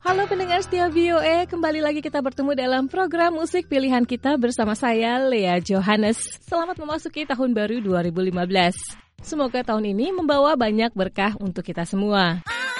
Halo pendengar setia VOA, kembali lagi kita bertemu dalam program musik pilihan kita bersama saya, Lea Johannes. Selamat memasuki tahun baru 2015. Semoga tahun ini membawa banyak berkah untuk kita semua.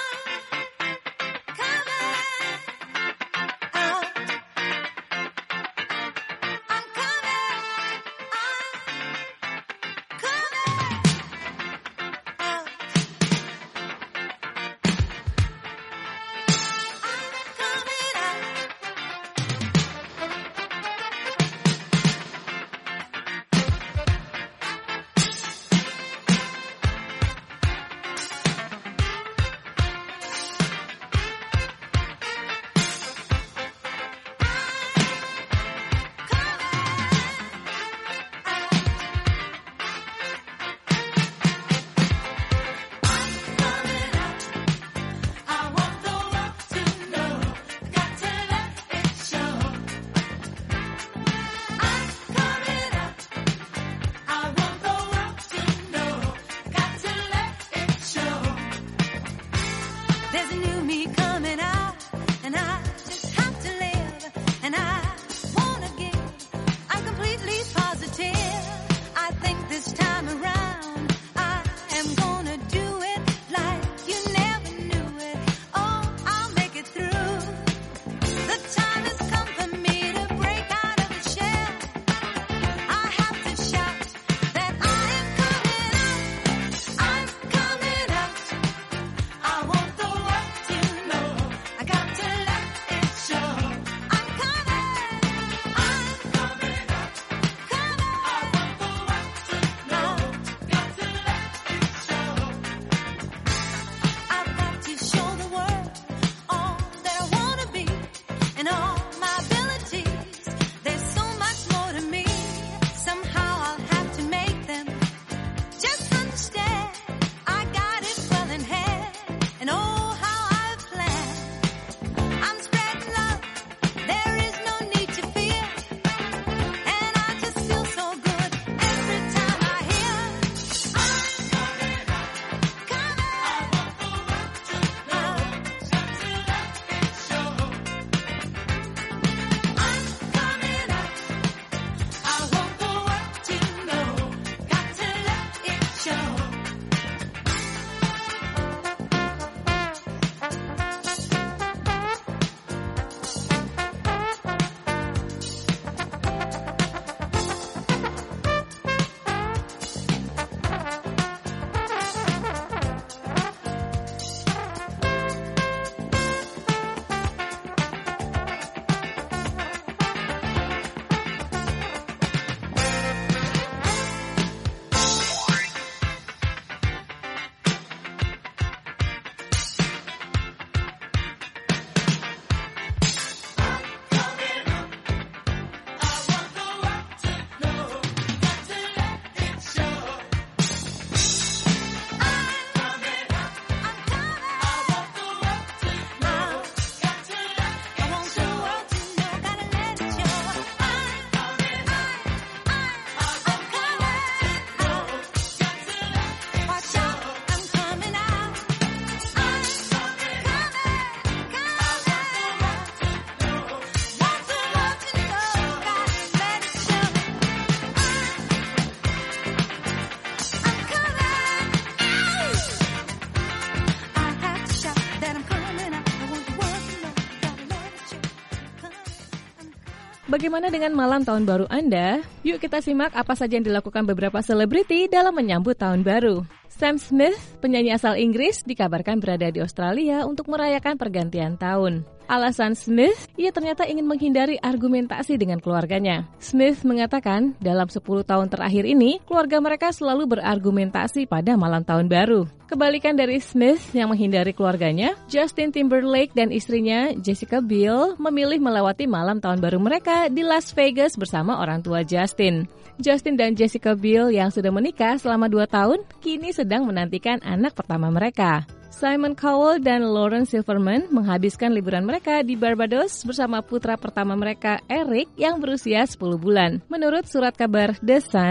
Bagaimana dengan malam tahun baru Anda? Yuk kita simak apa saja yang dilakukan beberapa selebriti dalam menyambut tahun baru. Sam Smith, penyanyi asal Inggris, dikabarkan berada di Australia untuk merayakan pergantian tahun. Alasan Smith, ia ternyata ingin menghindari argumentasi dengan keluarganya. Smith mengatakan, dalam 10 tahun terakhir ini, keluarga mereka selalu berargumentasi pada malam tahun baru. Kebalikan dari Smith yang menghindari keluarganya, Justin Timberlake dan istrinya Jessica Biel memilih melewati malam tahun baru mereka di Las Vegas bersama orang tua Justin. Justin dan Jessica Biel yang sudah menikah selama 2 tahun, kini sedang menantikan anak pertama mereka. Simon Cowell dan Lauren Silverman menghabiskan liburan mereka di Barbados bersama putra pertama mereka, Eric, yang berusia 10 bulan. Menurut surat kabar The Sun,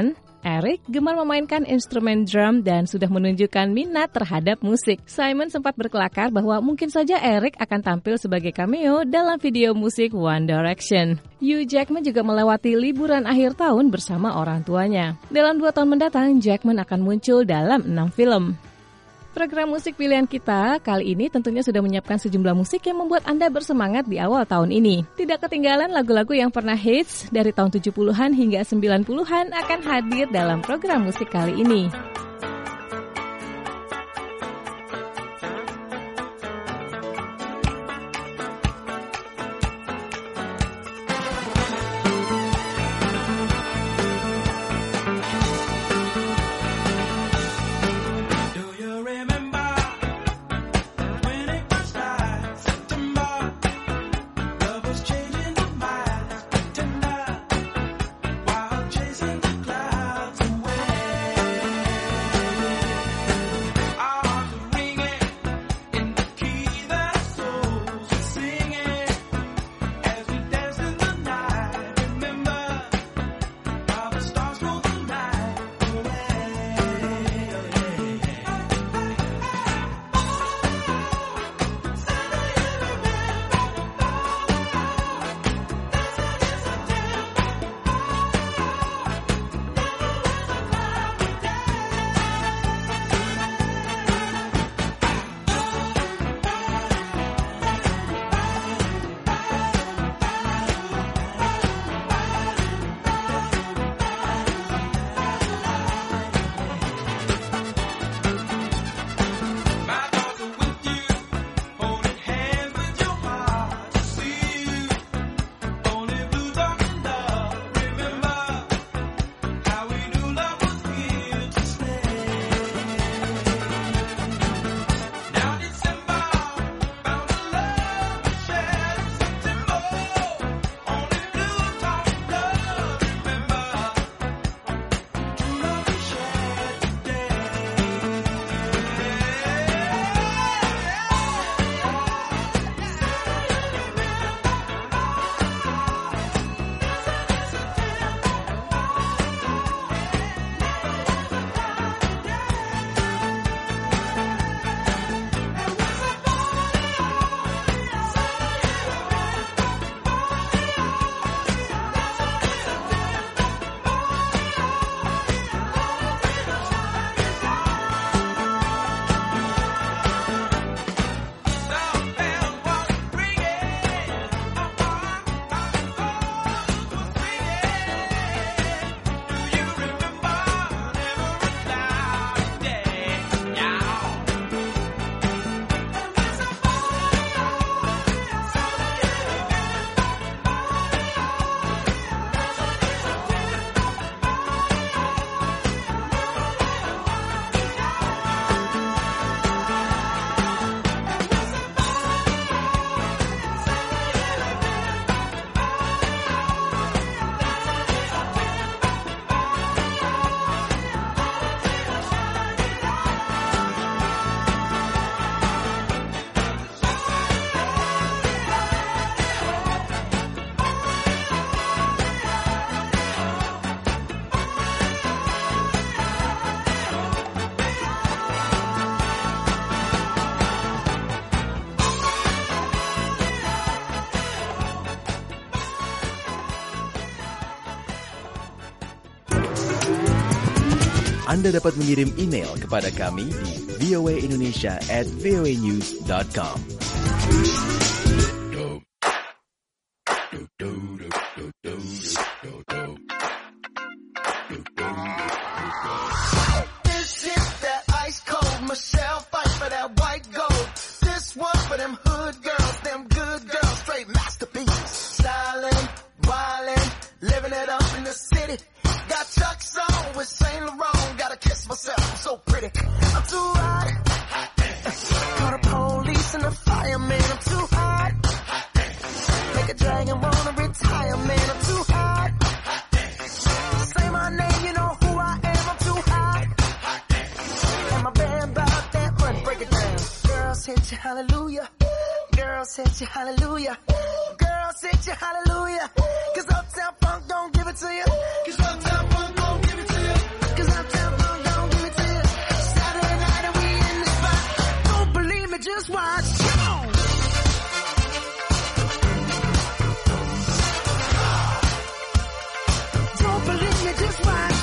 Eric gemar memainkan instrumen drum dan sudah menunjukkan minat terhadap musik. Simon sempat berkelakar bahwa mungkin saja Eric akan tampil sebagai cameo dalam video musik One Direction. Hugh Jackman juga melewati liburan akhir tahun bersama orang tuanya. Dalam 2 tahun mendatang, Jackman akan muncul dalam 6 film. Program musik pilihan kita kali ini tentunya sudah menyiapkan sejumlah musik yang membuat Anda bersemangat di awal tahun ini. Tidak ketinggalan lagu-lagu yang pernah hits dari tahun 70-an hingga 90-an akan hadir dalam program musik kali ini. Anda dapat mengirim email kepada kami di voaindonesia@voanews.com. This is that ice cold Michelle fight for that white gold. This one for them hood girls, them good girls, straight masterpieces. Stylin', wildin', living it up in the city. Got Chuck's on with Saint Laurent. Gotta kiss myself, I'm so pretty. I'm too hot. Call the police and the fireman. I'm too hot. Make a dragon wanna retire, man. I'm too hot. Say my name, you know who I am. I'm too hot. And my band about that money. Break it down. Girls hit you, hallelujah. Girls hit you, hallelujah. Girls hit you, hallelujah. 'Cause Uptown Funk don't give it to you. 'Cause Uptown Funk don't give it to you. Uptown Funk, don't give it to you. Saturday night and we in the spot. Don't believe me, just watch. Come on. Don't believe me, just watch.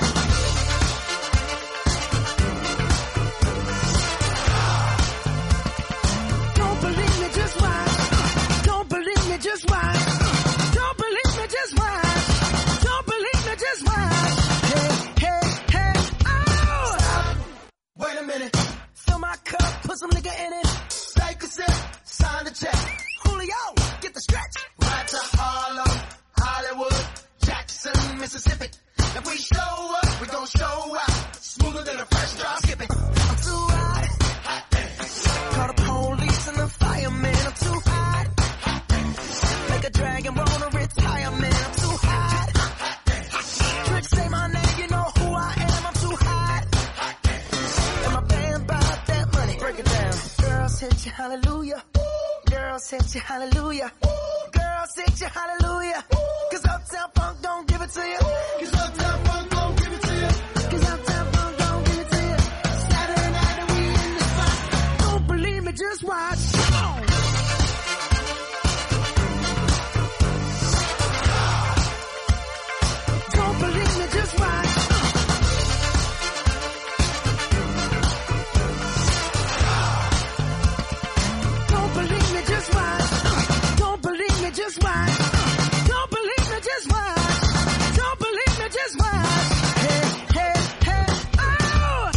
Don't believe me, just watch. Don't believe me, just watch. Don't believe me, just watch. Don't believe me, just watch. Hey, hey, hey, oh! Stop. Wait a minute. Fill my cup, put some nigga in it. Take a sip, sign the check. Julio, get the stretch. Right to Harlem, Hollywood, Jackson, Mississippi. If we show up, we gon' show out. Smoother than a fresh drop skipping. I'm too hot. Hot dance. Call the police and the fireman. I'm too hot. Hot dance. Make a dragon wanna retire, man. I'm too hot. Hot dance. Tricks say my name, you know who I am. I'm too hot. Hot dance. And my band bought that money. Break it down. Girls hit you, hallelujah. Girls hit you, hallelujah. Girls hit you, hallelujah. Cause Uptown Funk don't give it to you. Cause Uptown Funk don't give it to you. Cause Uptown Funk don't give it to you. Saturday night and we in the spot. Don't believe me, just watch. Come on. Don't believe me, just watch. Don't believe me, just watch. Don't believe me, just watch. Don't believe me, just watch. Don't believe me, just watch. Hey, hey, hey, oh!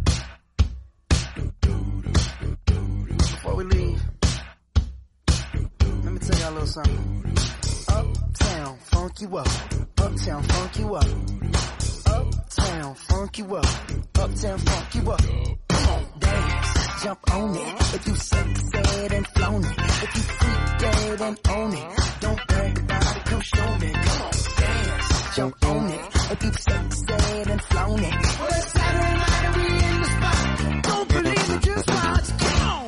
Before we leave, let me tell y'all a little something. Uptown, funk you up. Uptown, funk you up. Uptown, funk you up. Uptown, funk you up. Come on, dance, jump on it. If you succeed and flown it. If you freak dead and own it. Don't brag about it, come show me. Come on, dance, jump on it. If you succeed and flown it. Well, it's Saturday night and we in the spot. Don't believe me, just watch. Come on.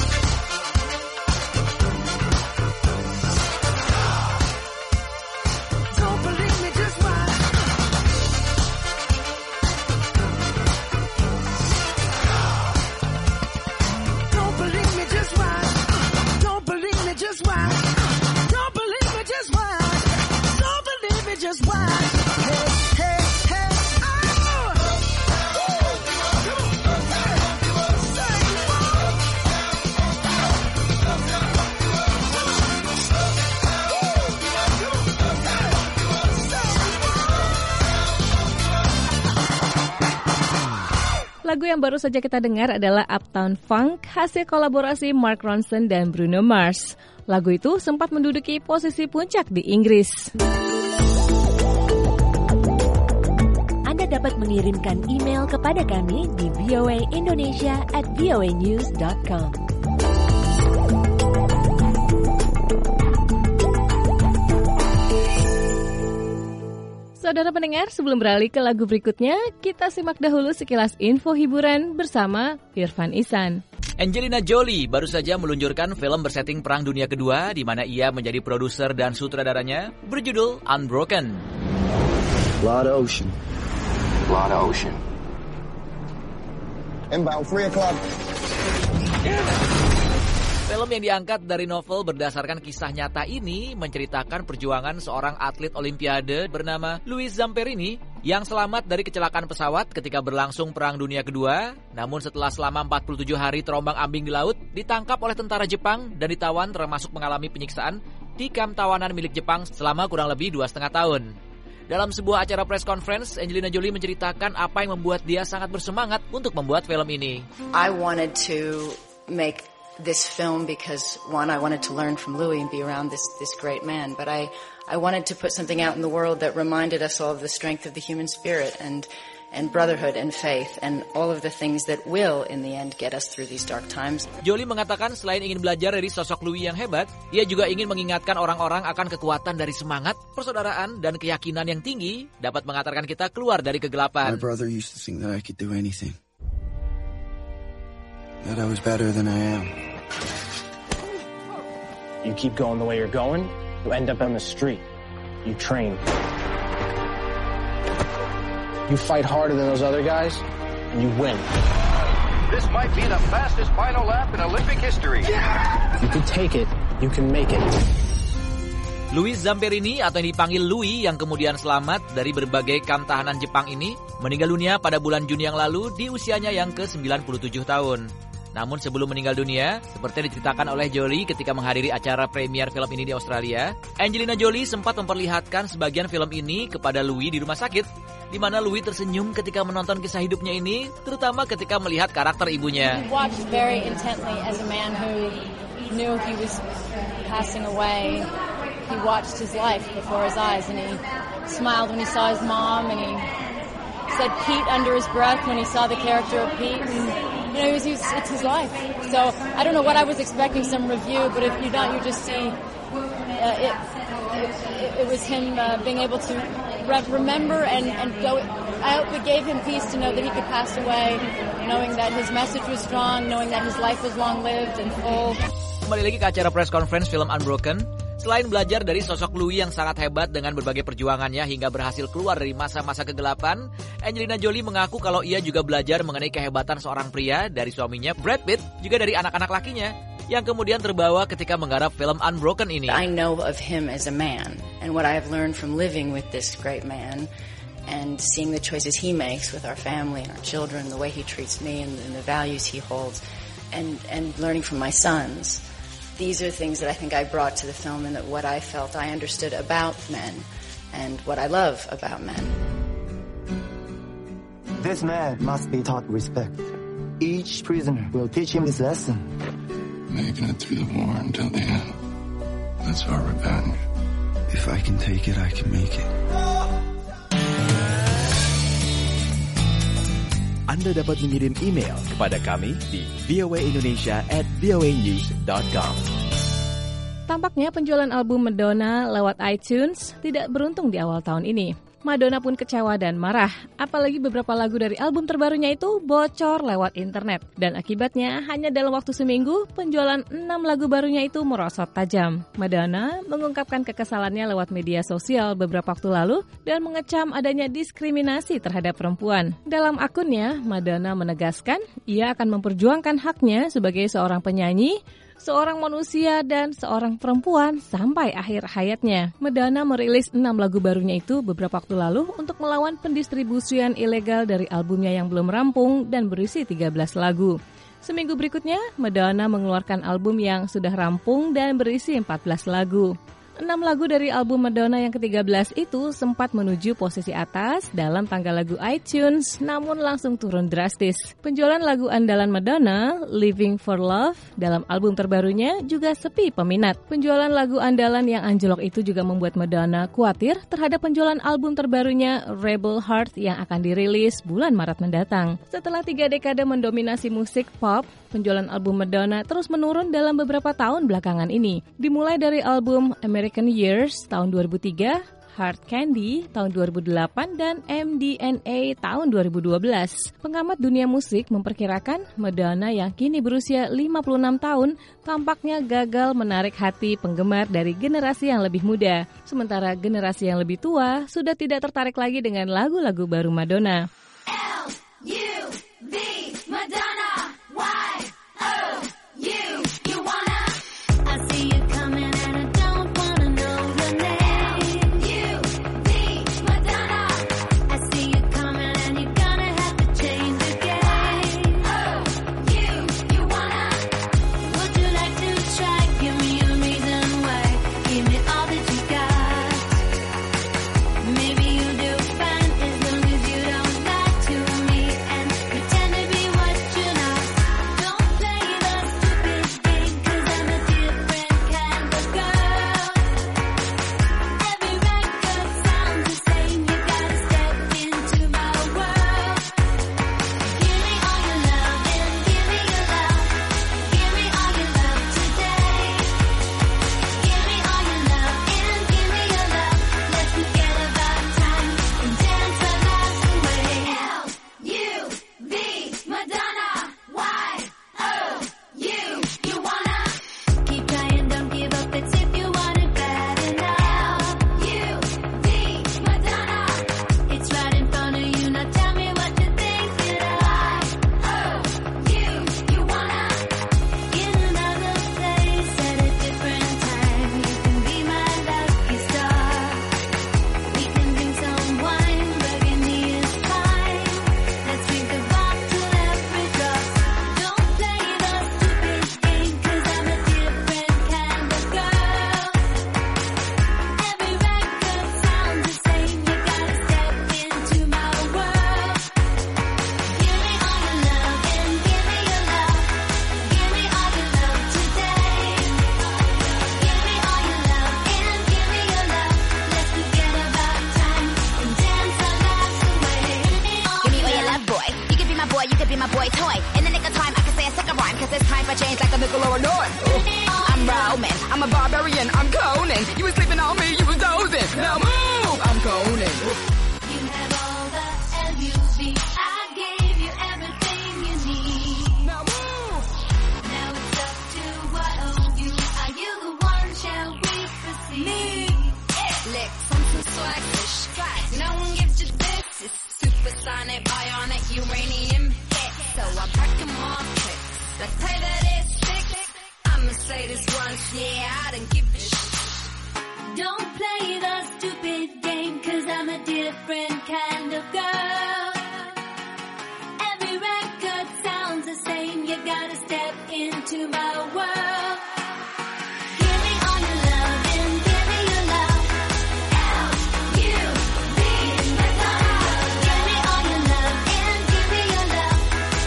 Don't believe me, just watch. Don't believe me, just watch. Don't believe me, just watch. Don't believe me, just watch. Don't believe me, just watch. Hey, hey, hey, oh! Lagu yang baru saja kita dengar adalah Uptown Funk, hasil kolaborasi Mark Ronson dan Bruno Mars. Lagu itu sempat menduduki posisi puncak di Inggris. Anda dapat mengirimkan email kepada kami di voaindonesia@voanews.com. Saudara pendengar, sebelum beralih ke lagu berikutnya, kita simak dahulu sekilas info hiburan bersama Irfan Ihsan. Angelina Jolie baru saja meluncurkan film bersetting Perang Dunia Kedua di mana ia menjadi produser dan sutradaranya berjudul Unbroken. Lot of ocean. Lot of ocean. Inbound 3 o'clock. Film yang diangkat dari novel berdasarkan kisah nyata ini menceritakan perjuangan seorang atlet olimpiade bernama Louis Zamperini yang selamat dari kecelakaan pesawat ketika berlangsung Perang Dunia Kedua. Namun setelah selama 47 hari terombang-ambing di laut, ditangkap oleh tentara Jepang dan ditawan termasuk mengalami penyiksaan di kamp tawanan milik Jepang selama kurang lebih 2,5 tahun. Dalam sebuah acara press conference, Angelina Jolie menceritakan apa yang membuat dia sangat bersemangat untuk membuat film ini. I wanted to make this film because, one, I wanted to learn from Louis and be around this great man, but I wanted to put something out in the world that reminded us all of the strength of the human spirit and brotherhood and faith and all of the things that will in the end get us through these dark times. Jolie mengatakan selain ingin belajar dari sosok Louis yang hebat, ia juga ingin mengingatkan orang-orang akan kekuatan dari semangat, persaudaraan, dan keyakinan yang tinggi dapat mengantarkan kita keluar dari kegelapan. My brother used to think that I could do anything. That I was better than I am. You keep going the way you're going, you end up on the street. You train. You fight harder than those other guys, and you win. This might be the fastest final lap in Olympic history. You can take it, you can make it. Louis Zamperini atau yang dipanggil Louis yang kemudian selamat dari berbagai kamp tahanan Jepang ini meninggal dunia pada bulan Juni yang lalu di usianya yang ke-97 tahun. Namun sebelum meninggal dunia, seperti yang diceritakan oleh Jolie ketika menghadiri acara premier film ini di Australia, Angelina Jolie sempat memperlihatkan sebagian film ini kepada Louis di rumah sakit, di mana Louis tersenyum ketika menonton kisah hidupnya ini, terutama ketika melihat karakter ibunya. He watched very intently as a man who knew he was passing away. He watched his life before his eyes, and he smiled when he saw his mom, and he said Pete under his breath when he saw the character of Pete. And, you know, it's his life. So I don't know what I was expecting, some review, but if you don't, you just see it was him being able to remember and go. I hope it gave him peace to know that he could pass away, knowing that his message was strong, knowing that his life was long-lived and full. Kembali lagi ke acara press conference film Unbroken. Selain belajar dari sosok Louis yang sangat hebat dengan berbagai perjuangannya hingga berhasil keluar dari masa-masa kegelapan, Angelina Jolie mengaku kalau ia juga belajar mengenai kehebatan seorang pria dari suaminya Brad Pitt, juga dari anak-anak lakinya, yang kemudian terbawa ketika menggarap film Unbroken ini. I know of him as a man, and what I have learned from living with this great man, and seeing the choices he makes with our family and our children, the way he treats me and the values he holds, and learning from my sons. These are things that I think I brought to the film, and that what I felt I understood about men and what I love about men. This man must be taught respect. Each prisoner will teach him this lesson. Making it through the war until the end. That's our revenge. If I can take it, I can make it. Anda dapat mengirim email kepada kami di voaindonesia@voanews.com. Tampaknya penjualan album Madonna lewat iTunes tidak beruntung di awal tahun ini. Madonna pun kecewa dan marah, apalagi beberapa lagu dari album terbarunya itu bocor lewat internet. Dan akibatnya, hanya dalam waktu seminggu, penjualan 6 lagu barunya itu merosot tajam. Madonna mengungkapkan kekesalannya lewat media sosial beberapa waktu lalu dan mengecam adanya diskriminasi terhadap perempuan. Dalam akunnya, Madonna menegaskan ia akan memperjuangkan haknya sebagai seorang penyanyi, seorang manusia, dan seorang perempuan sampai akhir hayatnya. Madonna merilis 6 lagu barunya itu beberapa waktu lalu untuk melawan pendistribusian ilegal dari albumnya yang belum rampung dan berisi 13 lagu. Seminggu berikutnya, Madonna mengeluarkan album yang sudah rampung dan berisi 14 lagu. 6 lagu dari album Madonna yang ke-13 itu sempat menuju posisi atas dalam tangga lagu iTunes, namun langsung turun drastis. Penjualan lagu andalan Madonna, Living for Love, dalam album terbarunya juga sepi peminat. Penjualan lagu andalan yang anjlok itu juga membuat Madonna khawatir terhadap penjualan album terbarunya, Rebel Heart, yang akan dirilis bulan Maret mendatang. Setelah 3 dekade mendominasi musik pop, penjualan album Madonna terus menurun dalam beberapa tahun belakangan ini. Dimulai dari album American Years tahun 2003, Hard Candy tahun 2008, dan MDNA tahun 2012. Pengamat dunia musik memperkirakan Madonna yang kini berusia 56 tahun tampaknya gagal menarik hati penggemar dari generasi yang lebih muda. Sementara generasi yang lebih tua sudah tidak tertarik lagi dengan lagu-lagu baru Madonna. L-U-V, Madonna. Maybe you do fine as long as you don't die. I'm Conan. You was sleeping on me, you was dozing. Now move, I'm Conan. You have all the LUV. I gave you everything you need. Now move. Now it's up to what owe you. Are you the one? Shall we proceed? Me. Licks, I'm some swaggish. No one gives you this. It's supersonic, ionic, uranium hit. So I break them all quick. Let's play that it's sick. I'ma say this once, yeah, I don't give a shit. Don't play the stupid game, 'cause I'm a different kind of girl. Every record sounds the same. You gotta step into my world. Give me all your love and give me your love. L-U-V, my love. Give me all your love and give me your love.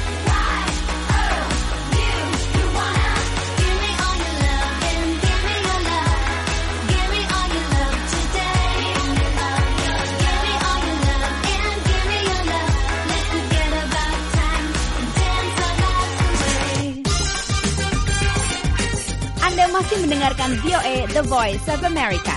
Y-O-U, you wanna. Give me all your love and give me your love. Give me all your love today. Give me all your love and give me your love. Let's forget about time and dance our lives away. Anda masih mendengarkan VOA The Voice of America.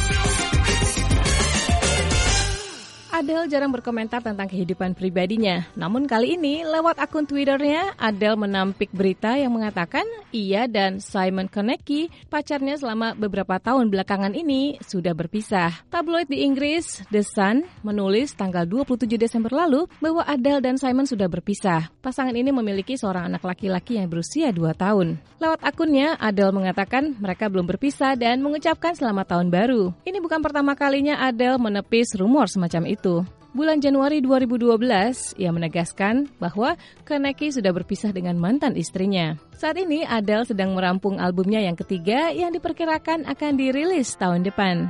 Adele jarang berkomentar tentang kehidupan pribadinya. Namun kali ini, lewat akun Twitternya, Adele menampik berita yang mengatakan ia dan Simon Konecki, pacarnya selama beberapa tahun belakangan ini, sudah berpisah. Tabloid di Inggris, The Sun, menulis tanggal 27 Desember lalu bahwa Adele dan Simon sudah berpisah. Pasangan ini memiliki seorang anak laki-laki yang berusia 2 tahun. Lewat akunnya, Adele mengatakan mereka belum berpisah dan mengucapkan selamat tahun baru. Ini bukan pertama kalinya Adele menepis rumor semacam itu. Bulan Januari 2012, ia menegaskan bahwa Konecki sudah berpisah dengan mantan istrinya. Saat ini, Adele sedang merampung albumnya yang ketiga yang diperkirakan akan dirilis tahun depan.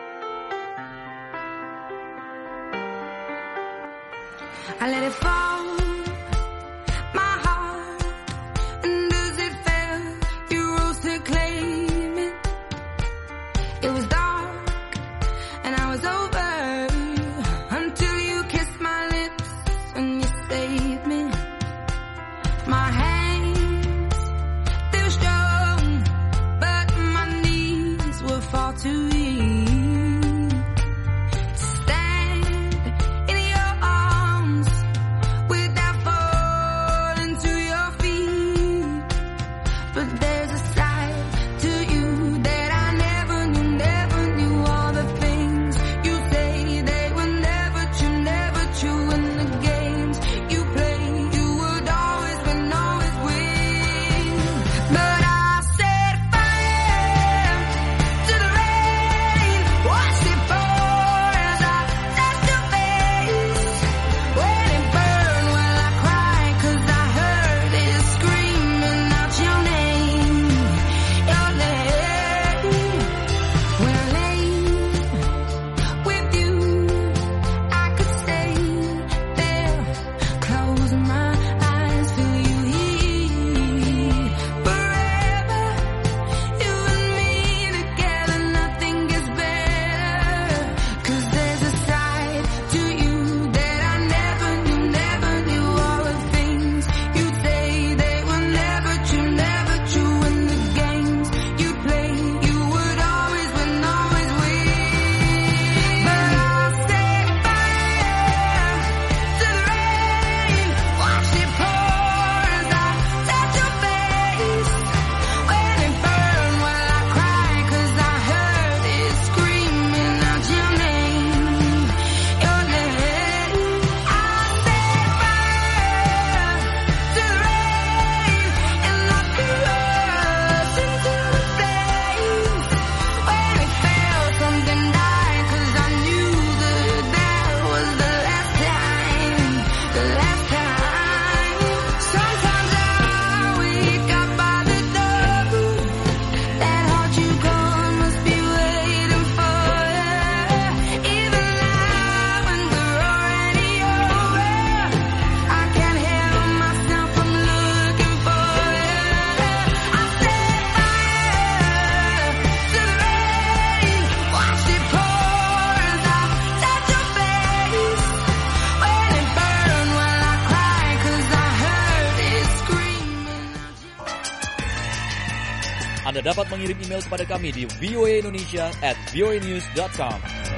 I let it fall, my heart, and as it fell, you rose to claim it. It was dark, and I was over. Until you kissed my lips and you saved me. My hands, they were strong, but my knees were far too weak to stand in your arms without falling to your feet. But there's a side to you that I never knew, never Anda dapat mengirim email kepada kami di voaindonesia@voanews.com.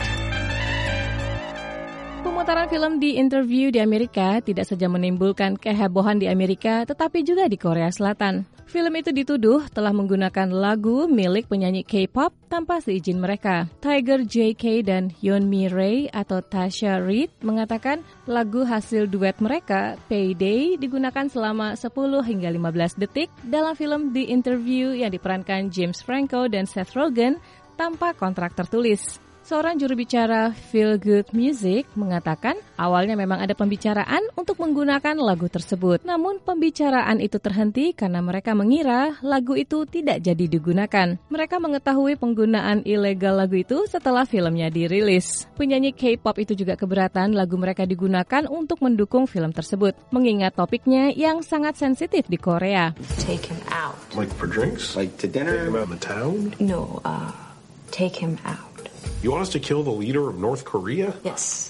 Pemutaran film The Interview di Amerika tidak saja menimbulkan kehebohan di Amerika, tetapi juga di Korea Selatan. Film itu dituduh telah menggunakan lagu milik penyanyi K-pop tanpa seizin mereka. Tiger JK dan Yeonmi Rae atau Tasha Reid mengatakan lagu hasil duet mereka, Payday, digunakan selama 10 hingga 15 detik dalam film The Interview yang diperankan James Franco dan Seth Rogen tanpa kontrak tertulis. Seorang juru bicara Feel Good Music mengatakan awalnya memang ada pembicaraan untuk menggunakan lagu tersebut. Namun pembicaraan itu terhenti karena mereka mengira lagu itu tidak jadi digunakan. Mereka mengetahui penggunaan ilegal lagu itu setelah filmnya dirilis. Penyanyi K-pop itu juga keberatan lagu mereka digunakan untuk mendukung film tersebut, mengingat topiknya yang sangat sensitif di Korea. Take him out. Like for drinks? Like to dinner? Take him out in the town? No, take him out. You want us to kill the leader of North Korea? Yes.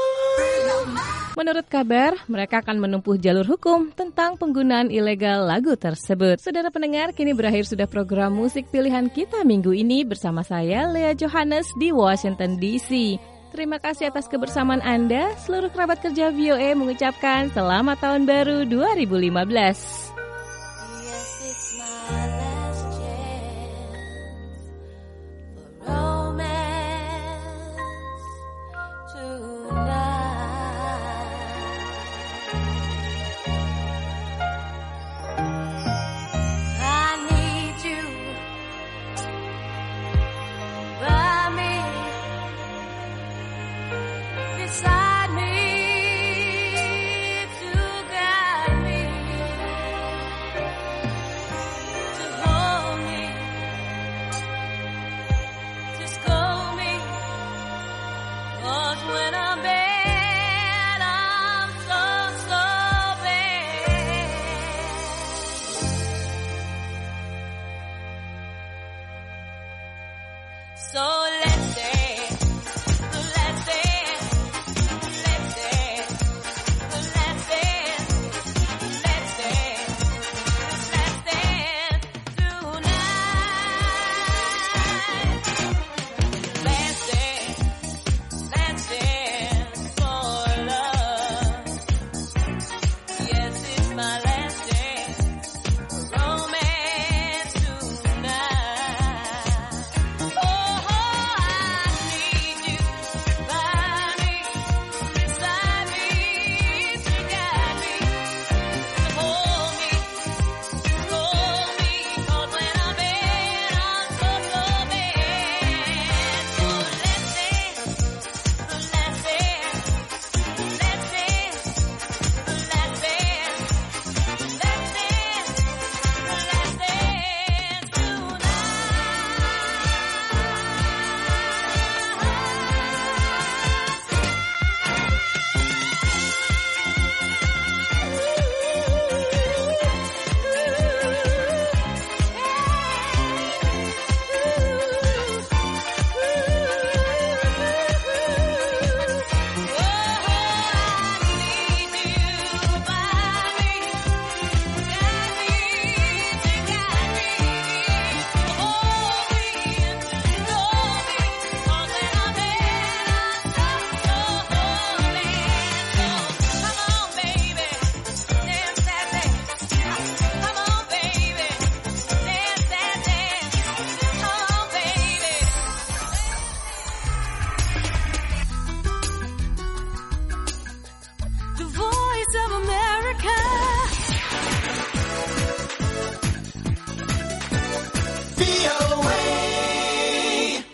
Menurut kabar, mereka akan menempuh jalur hukum tentang penggunaan ilegal lagu tersebut. Saudara pendengar, kini berakhir sudah program musik pilihan kita minggu ini bersama saya, Lea Johannes di Washington DC. Terima kasih atas kebersamaan Anda. Seluruh kerabat kerja VOA mengucapkan selamat tahun baru 2015. So